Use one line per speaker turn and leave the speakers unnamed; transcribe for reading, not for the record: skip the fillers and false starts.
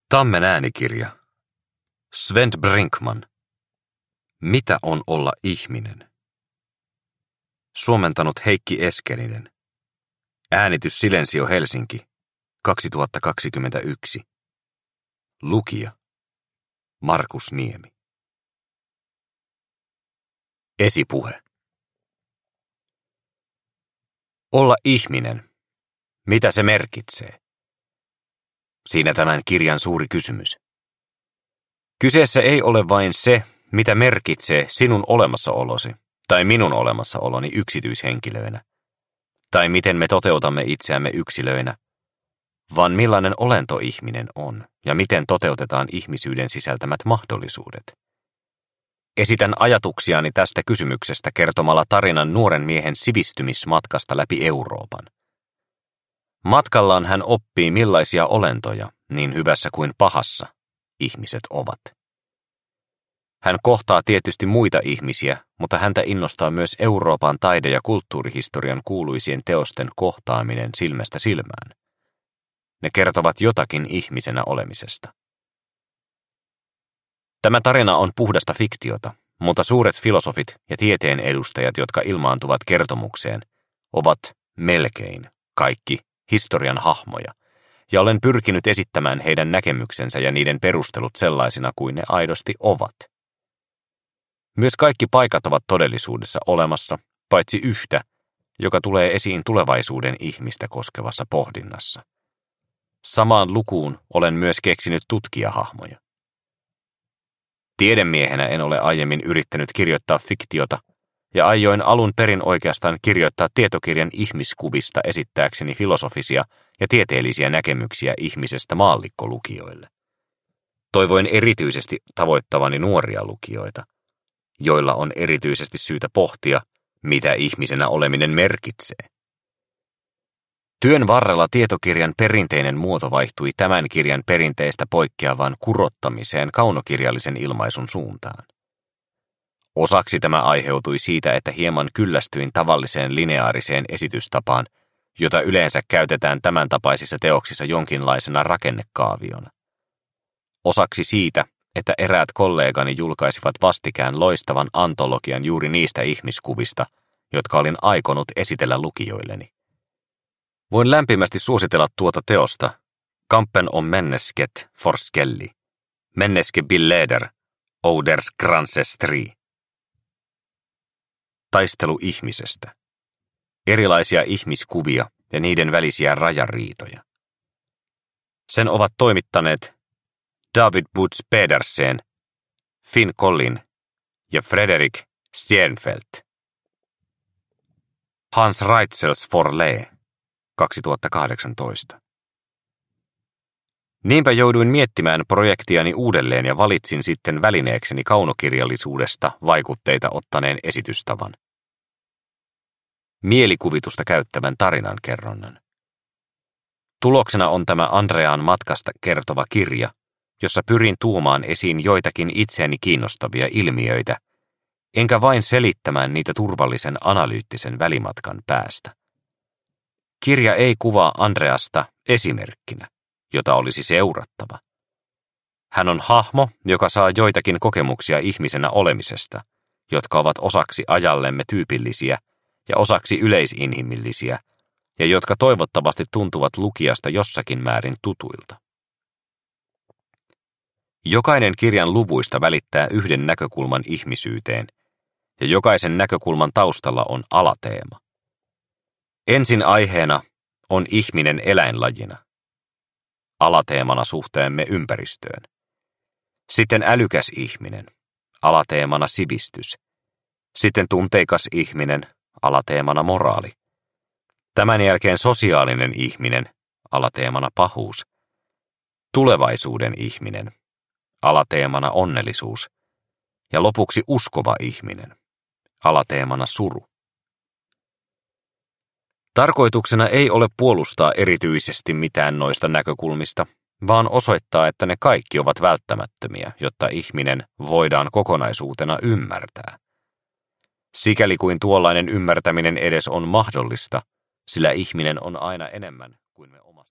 Tammen äänikirja. Sven Brinkman. Mitä on olla ihminen? Suomentanut Heikki Eskelinen. Äänitys Silensio Helsinki. 2021. Lukija. Markus Niemi. Esipuhe. Olla ihminen. Mitä se merkitsee? Siinä tämän kirjan suuri kysymys. Kyseessä ei ole vain se, mitä merkitsee sinun olemassaolosi tai minun olemassaoloni yksityishenkilöinä, tai miten me toteutamme itseämme yksilöinä, vaan millainen olento ihminen on ja miten toteutetaan ihmisyyden sisältämät mahdollisuudet. Esitän ajatuksiani tästä kysymyksestä kertomalla tarinan nuoren miehen sivistymismatkasta läpi Euroopan. Matkallaan hän oppii, millaisia olentoja, niin hyvässä kuin pahassa, ihmiset ovat. Hän kohtaa tietysti muita ihmisiä, mutta häntä innostaa myös Euroopan taide- ja kulttuurihistorian kuuluisien teosten kohtaaminen silmästä silmään. Ne kertovat jotakin ihmisenä olemisesta. Tämä tarina on puhdasta fiktiota, mutta suuret filosofit ja tieteen edustajat, jotka ilmaantuvat kertomukseen, ovat melkein kaikki historian hahmoja, ja olen pyrkinyt esittämään heidän näkemyksensä ja niiden perustelut sellaisina kuin ne aidosti ovat. Myös kaikki paikat ovat todellisuudessa olemassa, paitsi yhtä, joka tulee esiin tulevaisuuden ihmistä koskevassa pohdinnassa. Samaan lukuun olen myös keksinyt tutkijahahmoja. Tiedemiehenä en ole aiemmin yrittänyt kirjoittaa fiktiota, ja aioin alun perin oikeastaan kirjoittaa tietokirjan ihmiskuvista esittääkseni filosofisia ja tieteellisiä näkemyksiä ihmisestä maallikkolukijoille. Toivoin erityisesti tavoittavani nuoria lukijoita, joilla on erityisesti syytä pohtia, mitä ihmisenä oleminen merkitsee. Työn varrella tietokirjan perinteinen muoto vaihtui tämän kirjan perinteistä poikkeavaan kurottamiseen kaunokirjallisen ilmaisun suuntaan. Osaksi tämä aiheutui siitä, että hieman kyllästyin tavalliseen lineaariseen esitystapaan, jota yleensä käytetään tämän tapaisissa teoksissa jonkinlaisena rakennekaaviona. Osaksi siitä, että eräät kollegani julkaisivat vastikään loistavan antologian juuri niistä ihmiskuvista, jotka olin aikonut esitellä lukijoilleni. Voin lämpimästi suositella tuota teosta, Kampen om mennesket forskelli, menneskebilder, oders gransestri. Taistelu ihmisestä. Erilaisia ihmiskuvia ja niiden välisiä rajariitoja. Sen ovat toimittaneet David Butz Pedersen, Finn Collin ja Frederik Stjernfeldt. Hans Reitzels Forlee, 2018. Niinpä jouduin miettimään projektiani uudelleen ja valitsin sitten välineekseni kaunokirjallisuudesta vaikutteita ottaneen esitystavan. Mielikuvitusta käyttävän tarinankerronnan. Tuloksena on tämä Andrean matkasta kertova kirja, jossa pyrin tuomaan esiin joitakin itseäni kiinnostavia ilmiöitä, enkä vain selittämään niitä turvallisen analyyttisen välimatkan päästä. Kirja ei kuvaa Andreasta esimerkkinä, jota olisi seurattava. Hän on hahmo, joka saa joitakin kokemuksia ihmisenä olemisesta, jotka ovat osaksi ajallemme tyypillisiä ja osaksi yleisinhimillisiä, ja jotka toivottavasti tuntuvat lukijasta jossakin määrin tutuilta. Jokainen kirjan luvuista välittää yhden näkökulman ihmisyyteen, ja jokaisen näkökulman taustalla on alateema. Ensin aiheena on ihminen eläinlajina. Alateemana suhteemme ympäristöön. Sitten älykäs ihminen, alateemana sivistys. Sitten tunteikas ihminen, alateemana moraali. Tämän jälkeen sosiaalinen ihminen, alateemana pahuus. Tulevaisuuden ihminen, alateemana onnellisuus. Ja lopuksi uskova ihminen, alateemana suru. Tarkoituksena ei ole puolustaa erityisesti mitään noista näkökulmista, vaan osoittaa, että ne kaikki ovat välttämättömiä, jotta ihminen voidaan kokonaisuutena ymmärtää. Sikäli kuin tuollainen ymmärtäminen edes on mahdollista, sillä ihminen on aina enemmän kuin me omassa